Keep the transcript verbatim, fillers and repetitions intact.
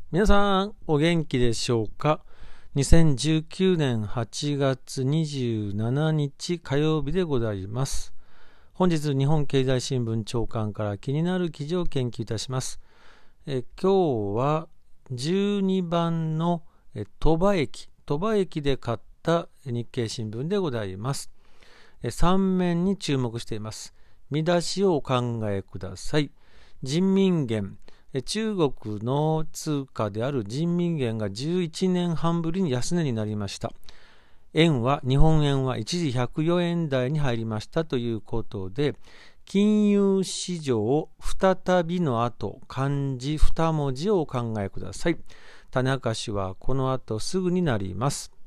皆さんお元気でしょうか。にせんじゅうきゅうねんはちがつにじゅうしちにち火曜日でございます。本日日本経済新聞朝刊から気になる記事を研究いたします。え今日はじゅうにばんのえ鳥羽駅鳥羽駅で買った日経新聞でございます。えさん面に注目しています。見出しをお考えください。人民元、中国の通貨である人民元がじゅういちねんはんぶりに安値になりました。円は日本円は一時ひゃくよえん台に入りましたということで、金融市場再びの後、漢字に文字をお考えください。種明かしはこの後すぐになります。